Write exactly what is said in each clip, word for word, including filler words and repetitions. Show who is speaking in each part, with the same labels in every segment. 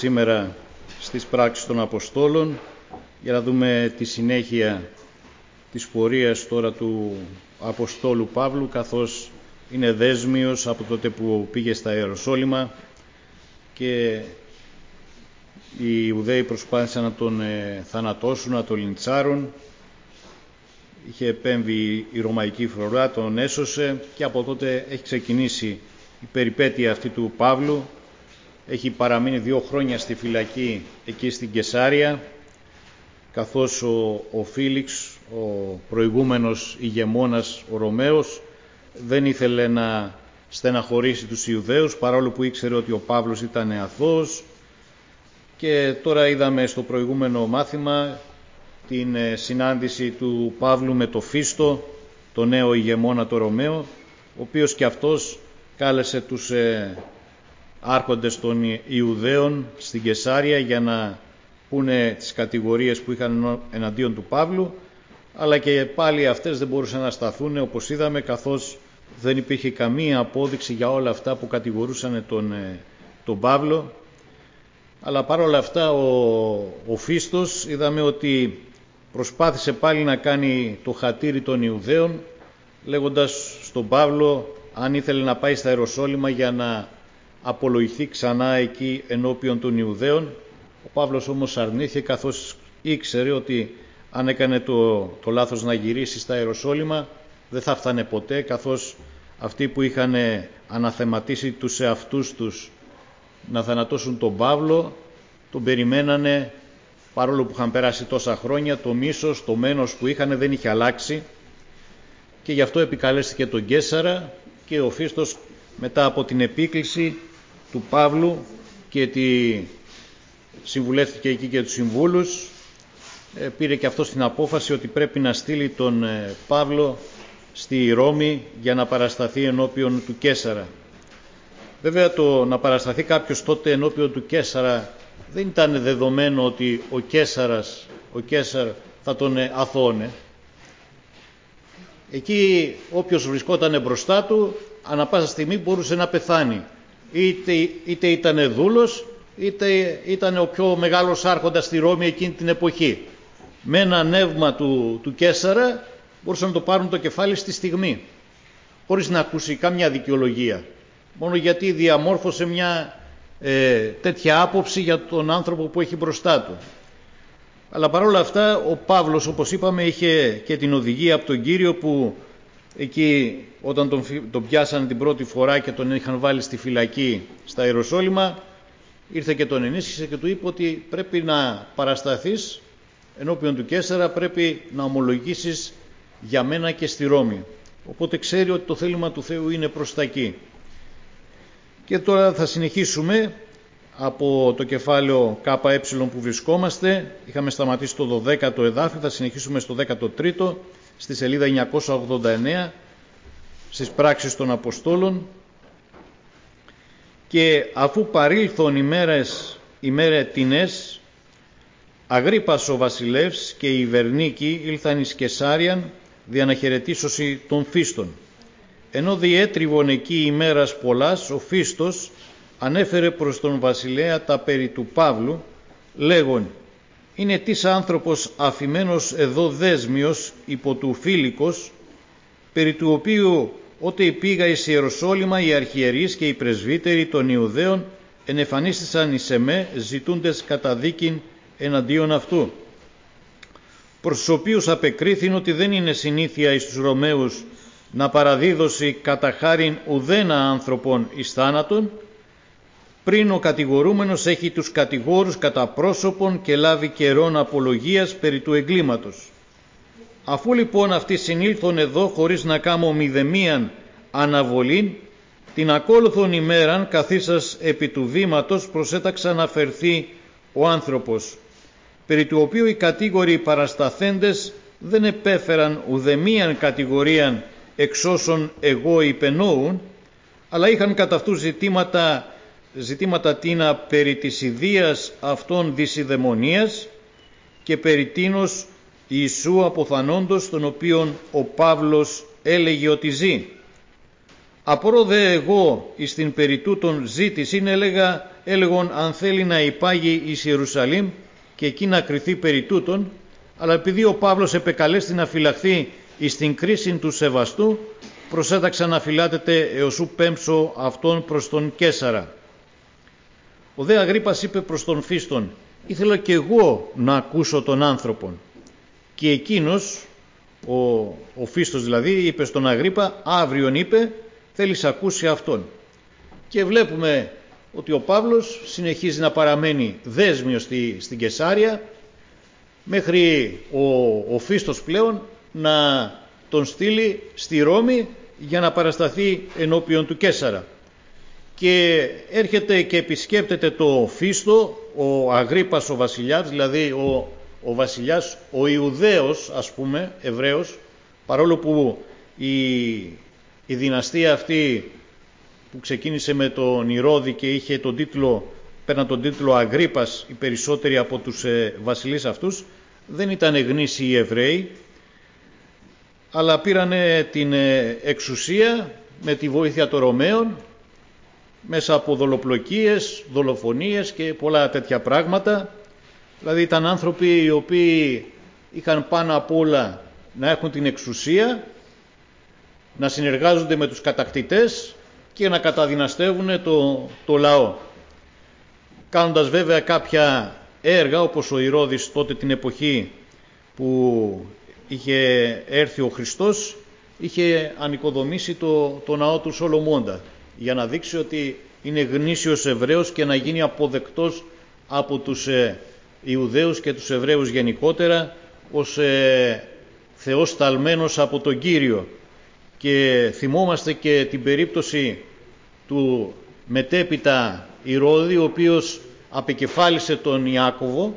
Speaker 1: Σήμερα στις πράξεις των Αποστόλων για να δούμε τη συνέχεια της πορείας τώρα του Αποστόλου Παύλου, καθώς είναι δέσμιος από τότε που πήγε στα Ιεροσόλυμα και οι Ιουδαίοι προσπάθησαν να τον ε, θανατώσουν, να τον λιντσάρουν. Είχε επέμβει η Ρωμαϊκή φρουρά, τον έσωσε και από τότε έχει ξεκινήσει η περιπέτεια αυτή του Παύλου. Έχει παραμείνει δύο χρόνια στη φυλακή εκεί στην Καισάρια, καθώς ο, ο Φίλιξ, ο προηγούμενος ηγεμόνας, ο Ρωμαίος, δεν ήθελε να στεναχωρήσει τους Ιουδαίους, παρόλο που ήξερε ότι ο Παύλος ήταν αθώος. Και τώρα είδαμε στο προηγούμενο μάθημα την συνάντηση του Παύλου με το Φίστο, το νέο ηγεμόνα το Ρωμαίο, ο οποίος και αυτός κάλεσε τους ε, άρχοντες των Ιουδαίων στην Καισάρια για να πούνε τις κατηγορίες που είχαν εναντίον του Παύλου, αλλά και πάλι αυτές δεν μπορούσαν να σταθούν, όπως είδαμε, καθώς δεν υπήρχε καμία απόδειξη για όλα αυτά που κατηγορούσαν τον, τον Παύλο. Αλλά παρόλα αυτά ο, ο Φίστος είδαμε ότι προσπάθησε πάλι να κάνει το χατήρι των Ιουδαίων, λέγοντας στον Παύλο αν ήθελε να πάει στα Ιεροσόλυμα για να απολογηθεί ξανά εκεί ενώπιον των Ιουδαίων. Ο Παύλος όμως αρνήθηκε, καθώς ήξερε ότι αν έκανε το, το λάθος να γυρίσει στα Ιεροσόλυμα δεν θα φτάνε ποτέ, καθώς αυτοί που είχαν αναθεματίσει τους εαυτούς τους να θανατώσουν τον Παύλο τον περιμένανε, παρόλο που είχαν περάσει τόσα χρόνια. Το μίσος, το μένος που είχαν δεν είχε αλλάξει και γι' αυτό επικαλέστηκε τον Καίσαρα και ο Φίστος, μετά από την επίκληση του Παύλου και τη συμβουλεύτηκε εκεί και τους συμβούλους, πήρε και αυτό την απόφαση ότι πρέπει να στείλει τον Παύλο στη Ρώμη για να παρασταθεί ενώπιον του Καίσαρα. Βέβαια, το να παρασταθεί κάποιος τότε ενώπιον του Καίσαρα δεν ήταν δεδομένο ότι ο Καίσαρας, ο Καίσαρ θα τον αθώωνε. Εκεί όποιος βρισκόταν μπροστά του ανά πάσα στιγμή μπορούσε να πεθάνει. Είτε, είτε ήταν δούλος, είτε ήταν ο πιο μεγάλος άρχοντας στη Ρώμη εκείνη την εποχή. Με ένα νεύμα του, του Καίσαρα μπορούσαν να το πάρουν το κεφάλι στη στιγμή, χωρίς να ακούσει κάμια δικαιολογία, μόνο γιατί διαμόρφωσε μια ε, τέτοια άποψη για τον άνθρωπο που έχει μπροστά του. Αλλά παρόλα αυτά ο Παύλος, όπως είπαμε, είχε και την οδηγία από τον Κύριο, που εκεί όταν τον, τον πιάσαν την πρώτη φορά και τον είχαν βάλει στη φυλακή στα Ιεροσόλυμα, ήρθε και τον ενίσχυσε και του είπε ότι πρέπει να παρασταθείς ενώπιον του Καίσαρα, πρέπει να ομολογήσεις για μένα και στη Ρώμη. Οπότε ξέρει ότι το θέλημα του Θεού είναι προς τα εκεί. Και τώρα θα συνεχίσουμε από το κεφάλαιο ΚΕ που βρισκόμαστε. Είχαμε σταματήσει το δωδέκατο εδάφιο, θα συνεχίσουμε στο δέκατο τρίτο, στη σελίδα εννιακόσια ογδόντα εννέα, στις πράξεις των Αποστόλων. Και αφού παρήλθον ημέρες, ημέρε τινές, Αγρίππας ο βασιλεύς και η Βερνίκη ήλθαν εις Καισάριαν δια να χαιρετήσωση των Φίστων. Ενώ διέτριβον εκεί ημέρας πολλάς, ο Φίστος ανέφερε προς τον βασιλέα τα περί του Παύλου, λέγον: είναι της άνθρωπος αφημένος εδώ δέσμιος υπό του Φίλικος, περί του οποίου ότε πήγα εις Ιεροσόλυμα οι αρχιερείς και οι πρεσβύτεροι των Ιουδαίων ενεφανίστησαν εις εμέ ζητούντες καταδίκην εναντίον αυτού, προς τους οποίους απεκρίθην ότι δεν είναι συνήθεια εις τους Ρωμαίους να παραδίδωση κατά χάριν ουδένα άνθρωπον εις θάνατον, πριν ο κατηγορούμενος έχει τους κατηγόρους κατά πρόσωπον και λάβει καιρόν απολογίας περί του εγκλήματος. Αφού λοιπόν αυτοί συνήλθον εδώ χωρίς να κάμω μηδεμίαν αναβολήν, την ακόλουθον ημέραν καθίσας επί του βήματος προσέταξα να φερθεί ο άνθρωπος, περί του οποίου οι κατήγοροι παρασταθέντες δεν επέφεραν ουδεμίαν κατηγορίαν εξ όσων εγώ υπενόουν, αλλά είχαν κατά αυτού ζητήματα, ζητήματα τίνα περί της ιδείας αυτών δυσιδαιμονίας και περί τίνος Ιησού αποθανόντος, τον οποίον ο Παύλος έλεγε ότι ζει. Απορώ δε εγώ εις την περί τούτων ζήτησιν, έλεγα, έλεγον αν θέλει να υπάγει εις Ιερουσαλήμ και εκεί να κριθεί περί τούτων, αλλά επειδή ο Παύλος επεκαλέστη να φυλαχθεί εις την κρίση του σεβαστού, προσέταξα να φυλάτεται έως ου πέμψω αυτόν προς τον Καίσαρα. Ο δε Αγρίππας είπε προς τον Φίστον, ήθελα και εγώ να ακούσω τον άνθρωπον. Και εκείνος, ο, ο Φίστος δηλαδή, είπε στον Αγρίππα, αύριον είπε, θέλεις ακούσει αυτόν. Και βλέπουμε ότι ο Παύλος συνεχίζει να παραμένει δέσμιος στη, στην Καισάρια, μέχρι ο, ο Φίστος πλέον να τον στείλει στη Ρώμη για να παρασταθεί ενώπιον του Καίσαρα. Και έρχεται και επισκέπτεται το Φίστο ο Αγρίππας ο βασιλιάς, δηλαδή ο, ο βασιλιάς, ο Ιουδαίος ας πούμε, Εβραίος, παρόλο που η, η δυναστεία αυτή που ξεκίνησε με τον Ηρώδη και είχε τον τίτλο, πέραν τον τίτλο Αγρίππας οι περισσότεροι από τους ε, βασιλείς αυτούς, δεν ήταν γνήσιοι Εβραίοι, αλλά πήρανε την ε, εξουσία με τη βοήθεια των Ρωμαίων, μέσα από δολοπλοκίες, δολοφονίες και πολλά τέτοια πράγματα. Δηλαδή ήταν άνθρωποι οι οποίοι είχαν πάνω απ' όλα να έχουν την εξουσία, να συνεργάζονται με τους κατακτητές και να καταδυναστεύουν το, το λαό. Κάνοντας βέβαια κάποια έργα, όπως ο Ηρώδης τότε την εποχή που είχε έρθει ο Χριστός, είχε ανοικοδομήσει το, το ναό του Σολομώντα, για να δείξει ότι είναι γνήσιος Εβραίος και να γίνει αποδεκτός από τους ε, Ιουδαίους και τους Εβραίους γενικότερα ως ε, Θεός ταλμένος από τον Κύριο. Και θυμόμαστε και την περίπτωση του μετέπειτα Ηρώδη, ο οποίος απεκεφάλισε τον Ιάκωβο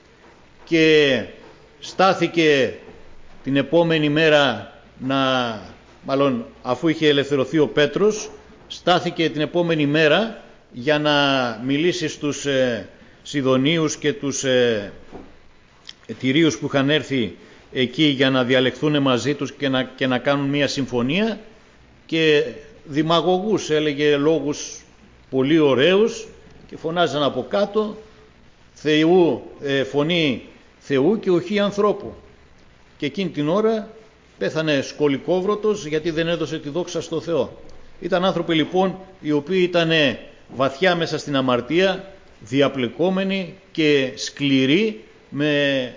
Speaker 1: και στάθηκε την επόμενη μέρα να, μάλλον αφού είχε ελευθερωθεί ο Πέτρος, στάθηκε την επόμενη μέρα για να μιλήσει στους ε, Σιδωνίους και τους ε, Τυρίους που είχαν έρθει εκεί για να διαλεχθούν μαζί τους και να, και να κάνουν μια συμφωνία, και δημαγωγούς έλεγε λόγους πολύ ωραίους και φωνάζαν από κάτω Θεού, ε, φωνή Θεού και οχή ανθρώπου. Και εκείνη την ώρα πέθανε σκολικόβρωτος γιατί δεν έδωσε τη δόξα στο Θεό. Ήταν άνθρωποι λοιπόν οι οποίοι ήταν βαθιά μέσα στην αμαρτία, διαπλεκόμενοι και σκληροί, με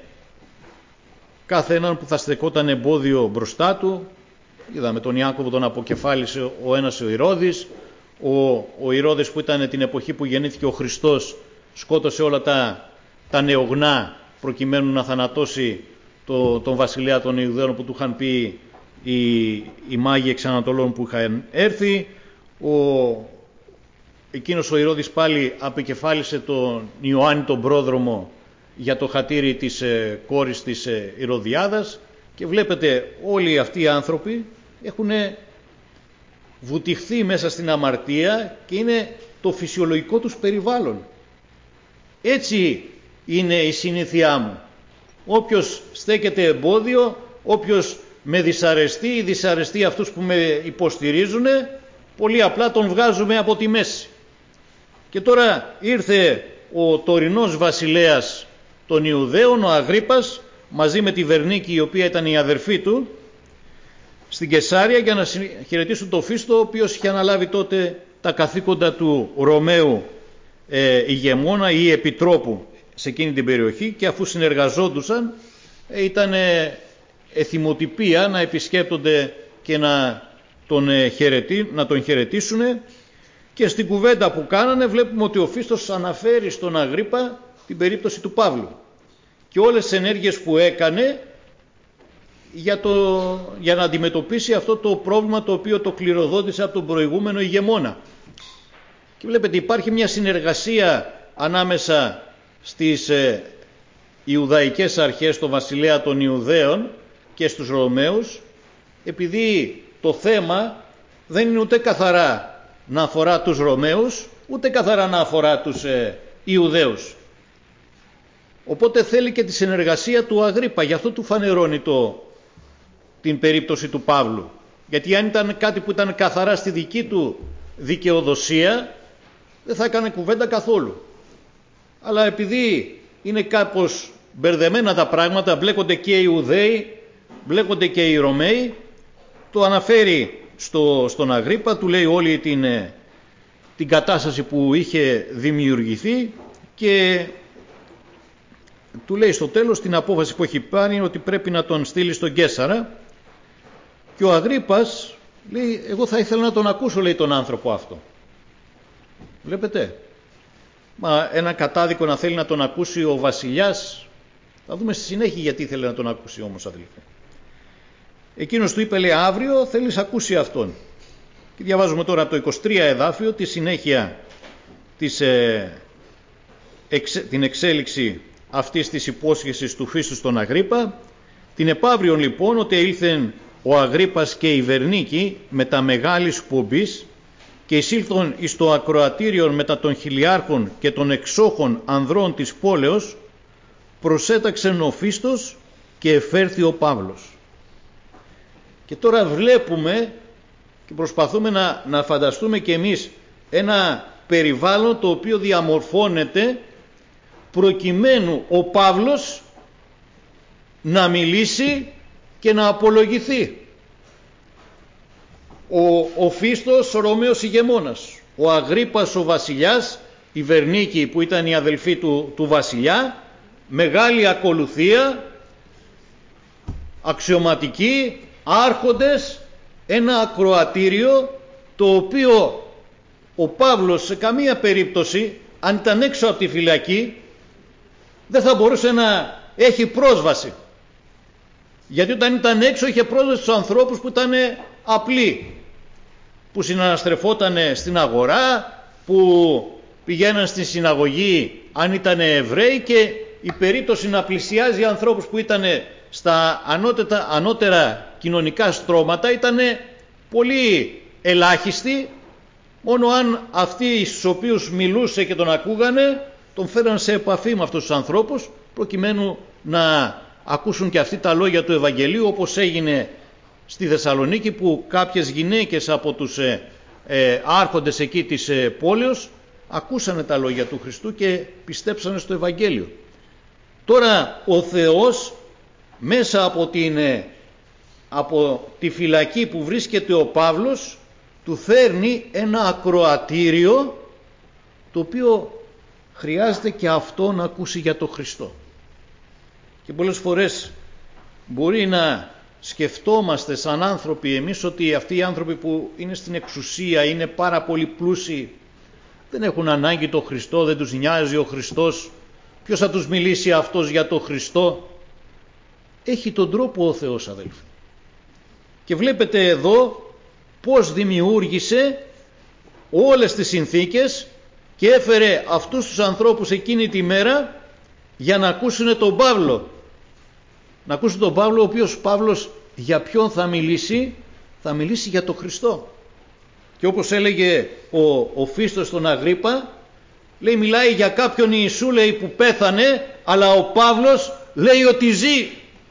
Speaker 1: κάθε έναν που θα στεκόταν εμπόδιο μπροστά του. Είδαμε τον Ιάκωβο, τον αποκεφάλισε ο ένας ο Ηρώδης, ο, ο Ηρώδης που ήταν την εποχή που γεννήθηκε ο Χριστός, σκότωσε όλα τα, τα νεογνά προκειμένου να θανατώσει το, τον βασιλέα των Ιουδαίων που του είχαν πει οι, οι μάγοι εξ Ανατολών που είχαν έρθει. Ο, εκείνος ο Ηρώδης πάλι απεκεφάλισε τον Ιωάννη τον πρόδρομο για το χατήρι της ε, κόρης της ε, Ηρωδιάδας. Και βλέπετε όλοι αυτοί οι άνθρωποι έχουν βουτυχθεί μέσα στην αμαρτία και είναι το φυσιολογικό τους περιβάλλον. Έτσι είναι η συνήθειά μου. Όποιος στέκεται εμπόδιο, όποιος με δυσαρεστεί ή δυσαρεστεί αυτούς που με υποστηρίζουν, πολύ απλά τον βγάζουμε από τη μέση. Και τώρα ήρθε ο τωρινός βασιλέας των Ιουδαίων, ο Αγρίππας, μαζί με τη Βερνίκη, η οποία ήταν η αδερφή του, στην Καισάρια για να χαιρετήσουν τον Φίστο, ο οποίος είχε αναλάβει τότε τα καθήκοντα του Ρωμαίου ε, ηγεμόνα ή επιτρόπου σε εκείνη την περιοχή, και αφού συνεργαζόντουσαν ε, ήταν ε, εθιμοτυπία να επισκέπτονται και να τον, ε, χαιρετή, να τον χαιρετήσουν. Και στην κουβέντα που κάνανε βλέπουμε ότι ο Φίστος αναφέρει στον Αγρίππα την περίπτωση του Παύλου και όλες τις ενέργειες που έκανε για, το, για να αντιμετωπίσει αυτό το πρόβλημα το οποίο το κληροδότησε από τον προηγούμενο ηγεμόνα. Και βλέπετε υπάρχει μια συνεργασία ανάμεσα στις ε, Ιουδαϊκές αρχές, το βασιλέα των Ιουδαίων και στους Ρωμαίους, επειδή το θέμα δεν είναι ούτε καθαρά να αφορά τους Ρωμαίους, ούτε καθαρά να αφορά τους ε, Ιουδαίους. Οπότε θέλει και τη συνεργασία του Αγρίππα, γι' αυτό του φανερώνει το, την περίπτωση του Παύλου. Γιατί αν ήταν κάτι που ήταν καθαρά στη δική του δικαιοδοσία, δεν θα έκανε κουβέντα καθόλου. Αλλά επειδή είναι κάπως μπερδεμένα τα πράγματα, μπλέκονται και οι Ιουδαίοι, μπλέκονται και οι Ρωμαίοι, το αναφέρει στο, στον Αγρίππα, του λέει όλη την, την κατάσταση που είχε δημιουργηθεί και του λέει στο τέλος την απόφαση που έχει πάρει, ότι πρέπει να τον στείλει στον Καίσαρα. Και ο Αγρίππας λέει, εγώ θα ήθελα να τον ακούσω, λέει, τον άνθρωπο αυτό. Βλέπετε, μα ένα κατάδικο να θέλει να τον ακούσει ο βασιλιάς, θα δούμε στη συνέχεια γιατί ήθελε να τον ακούσει όμως, αδελφέ. Εκείνος του είπε, λέει, αύριο θέλεις ακούσει αυτόν. Και διαβάζουμε τώρα από το είκοσι τρία εδάφιο τη συνέχεια της, ε, εξ, την εξέλιξη αυτής της υπόσχεσης του Φίστου στον Αγρίππα. Την επαύριον λοιπόν ότι ήλθεν ο Αγρίππας και η Βερνίκη με τα μεγάλης πομπής και εισήλθον εις το ακροατήριον μετά των χιλιάρχων και των εξόχων ανδρών της πόλεως, προσέταξεν ο Φίστος και εφέρθη ο Παύλος. Και τώρα βλέπουμε και προσπαθούμε να, να φανταστούμε και εμείς ένα περιβάλλον το οποίο διαμορφώνεται προκειμένου ο Παύλος να μιλήσει και να απολογηθεί. Ο, ο Φίστος ο Ρωμαίος ηγεμόνας, ο Αγρίππας ο βασιλιάς, η Βερνίκη που ήταν η αδελφή του, του βασιλιά, μεγάλη ακολουθία, αξιωματικοί, άρχοντες, ένα ακροατήριο το οποίο ο Παύλος σε καμία περίπτωση, αν ήταν έξω από τη φυλακή, δεν θα μπορούσε να έχει πρόσβαση. Γιατί όταν ήταν έξω είχε πρόσβαση στους ανθρώπους που ήταν απλοί, που συναναστρεφόταν στην αγορά, που πηγαίναν στη συναγωγή αν ήταν Εβραίοι, και η περίπτωση να πλησιάζει ανθρώπους που ήταν στα ανώτερα, ανώτερα κοινωνικά στρώματα ήταν πολύ ελάχιστη. Μόνο αν αυτοί στους οποίους μιλούσε και τον ακούγανε τον φέραν σε επαφή με αυτούς τους ανθρώπους, προκειμένου να ακούσουν και αυτοί τα λόγια του Ευαγγελίου, όπως έγινε στη Θεσσαλονίκη, που κάποιες γυναίκες από τους ε, ε, άρχοντες εκεί της ε, πόλεως ακούσανε τα λόγια του Χριστού και πιστέψανε στο Ευαγγέλιο. Τώρα ο Θεός μέσα από, την, ε, από τη φυλακή που βρίσκεται ο Παύλος του φέρνει ένα ακροατήριο το οποίο χρειάζεται και αυτό να ακούσει για το Χριστό. Και πολλές φορές μπορεί να σκεφτόμαστε σαν άνθρωποι εμείς ότι αυτοί οι άνθρωποι που είναι στην εξουσία, είναι πάρα πολύ πλούσιοι, δεν έχουν ανάγκη το Χριστό, δεν τους νοιάζει ο Χριστός, ποιος θα τους μιλήσει αυτός για το Χριστό? Έχει τον τρόπο ο Θεός, αδέλφοι. Και βλέπετε εδώ πώς δημιούργησε όλες τις συνθήκες και έφερε αυτούς τους ανθρώπους εκείνη τη μέρα για να ακούσουν τον Παύλο. Να ακούσουν τον Παύλο, ο οποίος Παύλος για ποιον θα μιλήσει? Θα μιλήσει για τον Χριστό. Και όπως έλεγε ο, ο Φίστος στον Αγρίππα, λέει, μιλάει για κάποιον Ιησού, λέει, που πέθανε, αλλά ο Παύλος λέει ότι ζει.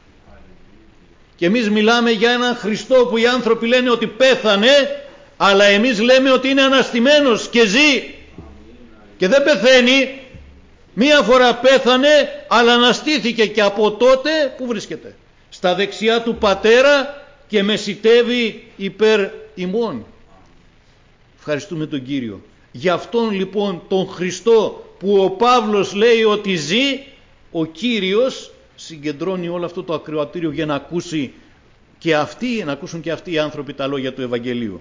Speaker 1: Και εμείς μιλάμε για έναν Χριστό που οι άνθρωποι λένε ότι πέθανε, αλλά εμείς λέμε ότι είναι αναστημένος και ζει. Και δεν πεθαίνει. Μία φορά πέθανε, αλλά αναστήθηκε και από τότε που βρίσκεται? Στα δεξιά του Πατέρα και μεσιτεύει υπέρ ημών. Ευχαριστούμε τον Κύριο. Γι' αυτόν λοιπόν τον Χριστό που ο Παύλος λέει ότι ζει, ο Κύριος συγκεντρώνει όλο αυτό το ακροατήριο για να ακούσει και αυτοί, να ακούσουν και αυτοί οι άνθρωποι τα λόγια του Ευαγγελίου.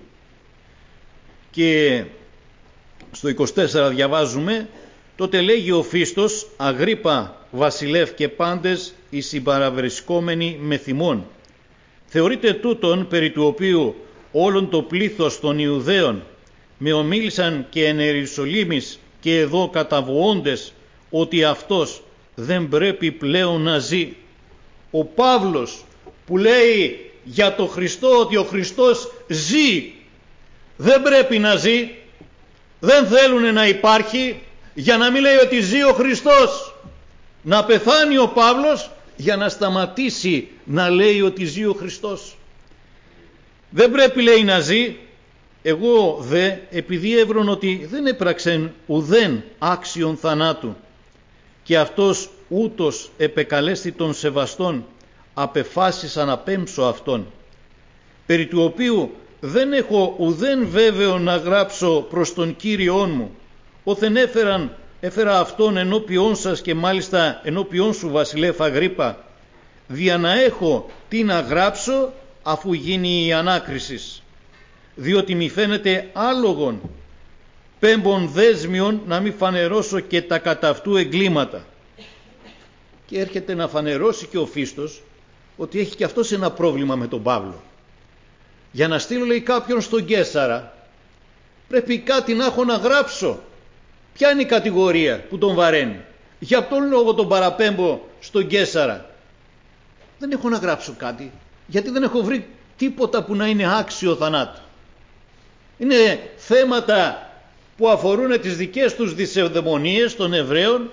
Speaker 1: Και στο είκοσι τέσσερα διαβάζουμε, τότε λέγει ο Φίστος, Αγρίππα βασιλεύ και πάντες οι συμπαραβρισκόμενοι με θυμών. Θεωρείται τούτον περί του οποίου όλον το πλήθος των Ιουδαίων με ομίλησαν και εν Ιερουσαλήμης και εδώ καταβοώντες ότι αυτός δεν πρέπει πλέον να ζει. Ο Παύλος που λέει για το Χριστό ότι ο Χριστός ζει, δεν πρέπει να ζει, δεν θέλουν να υπάρχει, για να μην λέει ότι ζει ο Χριστός. Να πεθάνει ο Παύλος για να σταματήσει να λέει ότι ζει ο Χριστός. Δεν πρέπει, λέει, να ζει, Εγώ δε, επειδή έβρον ότι δεν έπραξεν ουδέν άξιον θανάτου, και αυτός ούτως επεκαλέστη των σεβαστών, απεφάσισα να πέμψω αυτόν, περί του οποίου δεν έχω ουδέν βέβαιο να γράψω προς τον Κύριόν μου, όθεν έφεραν, έφερα αυτόν ενώπιόν σας και μάλιστα ενώπιόν σου, βασιλεύ Αγρίππα, δια να έχω τι να γράψω αφού γίνει η ανάκρισης, διότι μη φαίνεται άλογον πέμπων δέσμιων να μην φανερώσω και τα κατά αυτού εγκλήματα. Και έρχεται να φανερώσει και ο Φίστος ότι έχει και αυτός ένα πρόβλημα με τον Παύλο. Για να στείλω, λέει, κάποιον στον Καίσαρα, πρέπει κάτι να έχω να γράψω. Ποια είναι η κατηγορία που τον βαραίνει? Για αυτόν λόγο τον παραπέμπω στον Καίσαρα. Δεν έχω να γράψω κάτι, γιατί δεν έχω βρει τίποτα που να είναι άξιο θανάτου. Είναι θέματα που αφορούν τις δικές τους δυσευδαιμονίες των Εβραίων,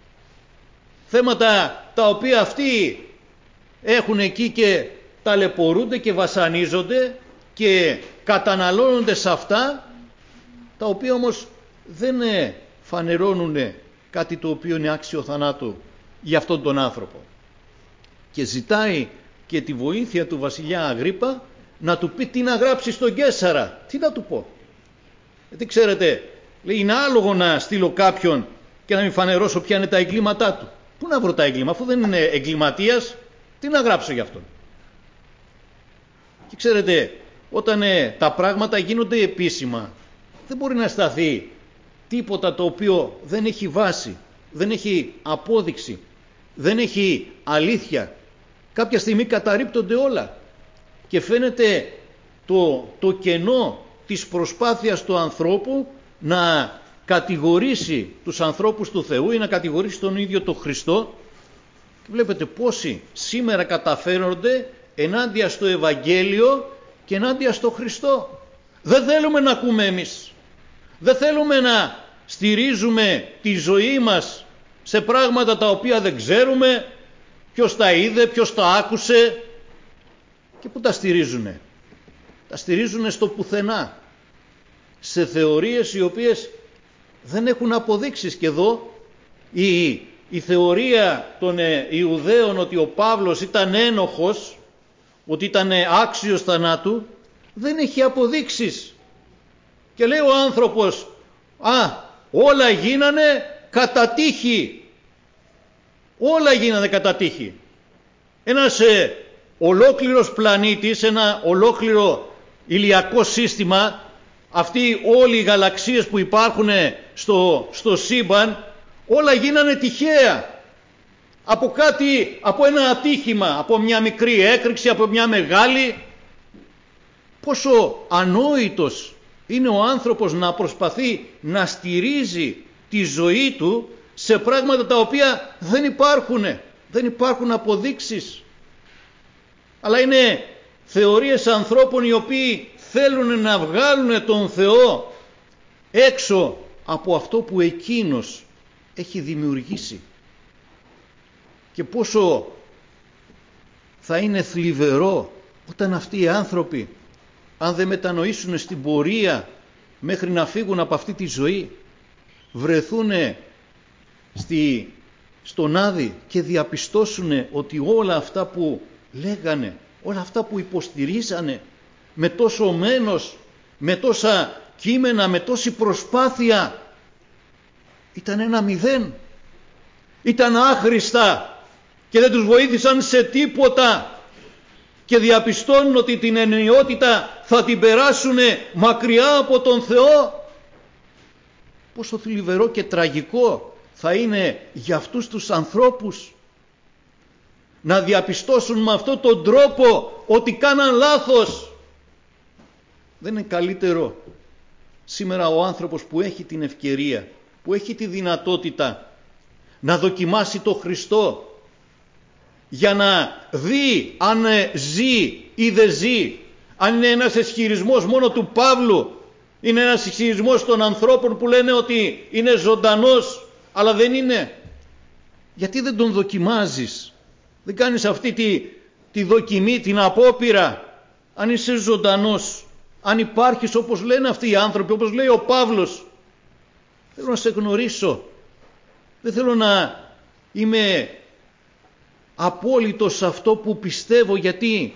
Speaker 1: θέματα τα οποία αυτοί έχουν εκεί και ταλαιπωρούνται και βασανίζονται και καταναλώνονται σε αυτά, τα οποία όμως δεν φανερώνουν κάτι το οποίο είναι άξιο θανάτου για αυτόν τον άνθρωπο. Και ζητάει και τη βοήθεια του βασιλιά Αγρίππα να του πει τι να γράψει στον Καίσαρα. Τι να του πω? Γιατί ξέρετε, λέει, είναι άλογο να στείλω κάποιον και να μην φανερώσω ποια είναι τα εγκλήματά του. Πού να βρω τα εγκλήματα, αφού δεν είναι εγκληματίας, τι να γράψω γι' αυτόν? Και ξέρετε, όταν ε, τα πράγματα γίνονται επίσημα, δεν μπορεί να σταθεί τίποτα το οποίο δεν έχει βάση, δεν έχει απόδειξη, δεν έχει αλήθεια. Κάποια στιγμή καταρρίπτονται όλα και φαίνεται το, το κενό της προσπάθειας του ανθρώπου να κατηγορήσει τους ανθρώπους του Θεού ή να κατηγορήσει τον ίδιο τον Χριστό. Και βλέπετε πόσοι σήμερα καταφέρονται ενάντια στο Ευαγγέλιο και ενάντια στο Χριστό. Δεν θέλουμε να ακούμε εμείς. Δεν θέλουμε να στηρίζουμε τη ζωή μας σε πράγματα τα οποία δεν ξέρουμε, ποιος τα είδε, ποιος τα άκουσε. Και πού τα στηρίζουνε? Τα στηρίζουνε στο πουθενά, σε θεωρίες οι οποίες δεν έχουν αποδείξεις. Και εδώ η, η θεωρία των Ιουδαίων ότι ο Παύλος ήταν ένοχος, ότι ήταν άξιος θανάτου, δεν έχει αποδείξεις. Και λέει ο άνθρωπος, α, όλα γίνανε κατά τύχη. Όλα γίνανε κατά τύχη. Ένας ε, ολόκληρος πλανήτης, ένα ολόκληρο ηλιακό σύστημα, αυτοί όλοι οι γαλαξίες που υπάρχουν στο, στο σύμπαν, όλα γίνανε τυχαία. Από κάτι, από ένα ατύχημα, από μια μικρή έκρηξη, από μια μεγάλη. Πόσο ανόητος είναι ο άνθρωπος να προσπαθεί να στηρίζει τη ζωή του σε πράγματα τα οποία δεν υπάρχουν, δεν υπάρχουν αποδείξεις. Αλλά είναι θεωρίες ανθρώπων οι οποίοι θέλουν να βγάλουν τον Θεό έξω από αυτό που εκείνος έχει δημιουργήσει. Και πόσο θα είναι θλιβερό όταν αυτοί οι άνθρωποι, αν δεν μετανοήσουν στην πορεία μέχρι να φύγουν από αυτή τη ζωή, βρεθούν στη, στον Άδη και διαπιστώσουν ότι όλα αυτά που λέγανε, όλα αυτά που υποστηρίζανε με τόσο μένος, με τόσα κείμενα, με τόση προσπάθεια, ήταν ένα μηδέν, ήταν άχρηστα και δεν τους βοήθησαν σε τίποτα, και διαπιστώνουν ότι την ενιότητα θα την περάσουν μακριά από τον Θεό. Πόσο θλιβερό και τραγικό θα είναι για αυτούς τους ανθρώπους να διαπιστώσουν με αυτόν τον τρόπο ότι κάναν λάθος. Δεν είναι καλύτερο σήμερα ο άνθρωπος που έχει την ευκαιρία, που έχει τη δυνατότητα να δοκιμάσει το Χριστό για να δει αν ζει ή δεν ζει, αν είναι ένας ισχυρισμός μόνο του Παύλου, είναι ένας ισχυρισμός των ανθρώπων που λένε ότι είναι ζωντανός αλλά δεν είναι? Γιατί δεν τον δοκιμάζεις? Δεν κάνεις αυτή τη, τη δοκιμή, την απόπειρα, αν είσαι ζωντανός, αν υπάρχεις όπως λένε αυτοί οι άνθρωποι, όπως λέει ο Παύλος, θέλω να σε γνωρίσω. Δεν θέλω να είμαι απόλυτος σε αυτό που πιστεύω, γιατί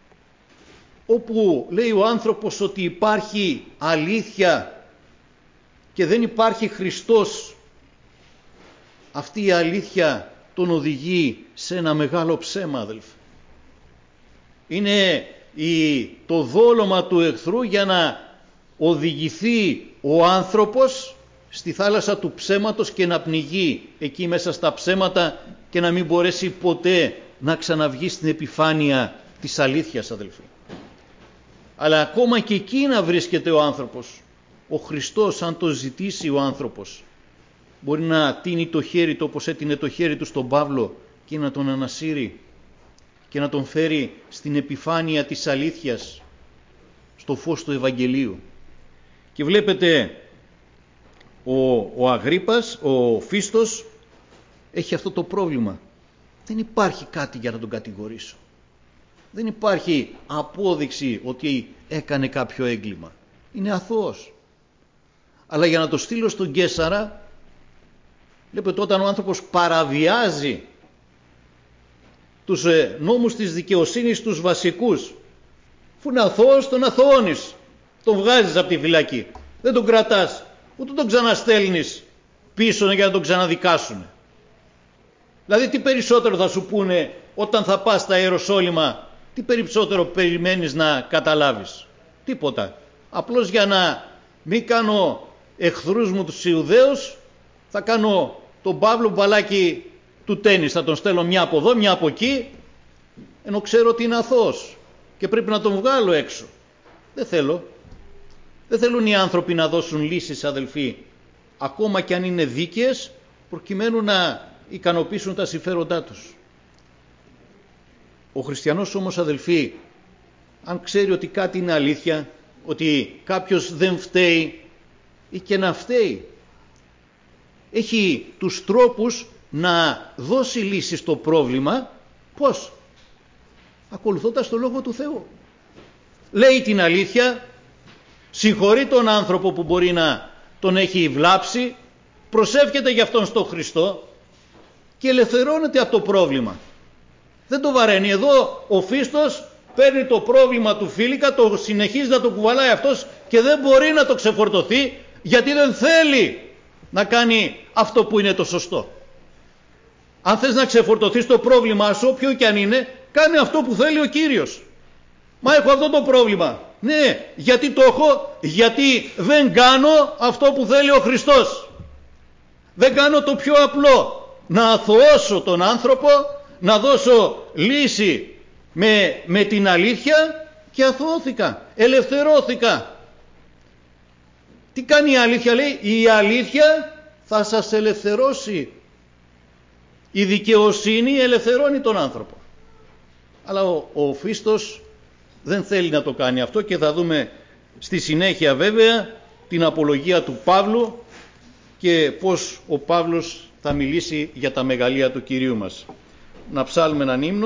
Speaker 1: όπου λέει ο άνθρωπος ότι υπάρχει αλήθεια και δεν υπάρχει Χριστός, αυτή η αλήθεια τον οδηγεί σε ένα μεγάλο ψέμα, αδελφοί. Είναι η, το δόλωμα του εχθρού για να οδηγηθεί ο άνθρωπος στη θάλασσα του ψέματος και να πνιγεί εκεί μέσα στα ψέματα και να μην μπορέσει ποτέ να ξαναβγεί στην επιφάνεια της αλήθειας, αδελφοί. Αλλά ακόμα και εκεί να βρίσκεται ο άνθρωπος, ο Χριστός, αν το ζητήσει ο άνθρωπος, μπορεί να τίνει το χέρι του όπως έτεινε το χέρι του στον Παύλο και να τον ανασύρει και να τον φέρει στην επιφάνεια της αλήθειας, στο φως του Ευαγγελίου. Και βλέπετε ο, ο Αγρίππας, ο Φίστος, έχει αυτό το πρόβλημα. Δεν υπάρχει κάτι για να τον κατηγορήσω. Δεν υπάρχει απόδειξη ότι έκανε κάποιο έγκλημα. Είναι αθώος. Αλλά για να το στείλω στον Καίσαρα, βλέπετε, όταν ο άνθρωπος παραβιάζει τους νόμους της δικαιοσύνης, τους βασικούς, αφού είναι αθώος, τον αθωώνεις. Τον βγάζεις από τη φυλακή. Δεν τον κρατάς, ούτε τον ξαναστέλνεις πίσω για να τον ξαναδικάσουν. Δηλαδή τι περισσότερο θα σου πούνε όταν θα πας στα Ιεροσόλυμα, τι περισσότερο περιμένεις να καταλάβεις? Τίποτα. Απλώς για να μην κάνω εχθρούς μου τους Ιουδαίους, θα κάνω τον Παύλο μπαλάκι του τένις, θα τον στέλνω μια από εδώ, μια από εκεί, ενώ ξέρω ότι είναι αθώος και πρέπει να τον βγάλω έξω. Δεν θέλω. Δεν θέλουν οι άνθρωποι να δώσουν λύσεις, αδελφοί, ακόμα και αν είναι δίκαιες, προκειμένου να ικανοποιήσουν τα συμφέροντά τους. Ο χριστιανός όμως, αδελφοί, αν ξέρει ότι κάτι είναι αλήθεια, ότι κάποιος δεν φταίει ή και να φταίει, έχει τους τρόπους να δώσει λύση στο πρόβλημα. Πώς? Ακολουθώντας το Λόγο του Θεού. Λέει την αλήθεια, συγχωρεί τον άνθρωπο που μπορεί να τον έχει βλάψει, προσεύχεται για αυτόν στον Χριστό και ελευθερώνεται από το πρόβλημα. Δεν το βαραίνει. Εδώ ο Φίστος παίρνει το πρόβλημα του Φίλικα, το συνεχίζει να το κουβαλάει αυτός και δεν μπορεί να το ξεφορτωθεί, γιατί δεν θέλει να κάνει αυτό που είναι το σωστό. Αν θες να ξεφορτωθείς το πρόβλημά σου, όποιο και αν είναι, κάνε αυτό που θέλει ο Κύριος. Μα έχω αυτό το πρόβλημα. Ναι, γιατί το έχω? Γιατί δεν κάνω αυτό που θέλει ο Χριστός. Δεν κάνω το πιο απλό. Να αθωώσω τον άνθρωπο, να δώσω λύση με, με την αλήθεια, και αθωώθηκα, ελευθερώθηκα. Τι κάνει η αλήθεια? Λέει, η αλήθεια θα σας ελευθερώσει. Η δικαιοσύνη ελευθερώνει τον άνθρωπο. Αλλά ο, ο Φίστος δεν θέλει να το κάνει αυτό, και θα δούμε στη συνέχεια βέβαια την απολογία του Παύλου και πώς ο Παύλος θα μιλήσει για τα μεγαλεία του Κυρίου μας. Να ψάλουμε έναν ύμνο.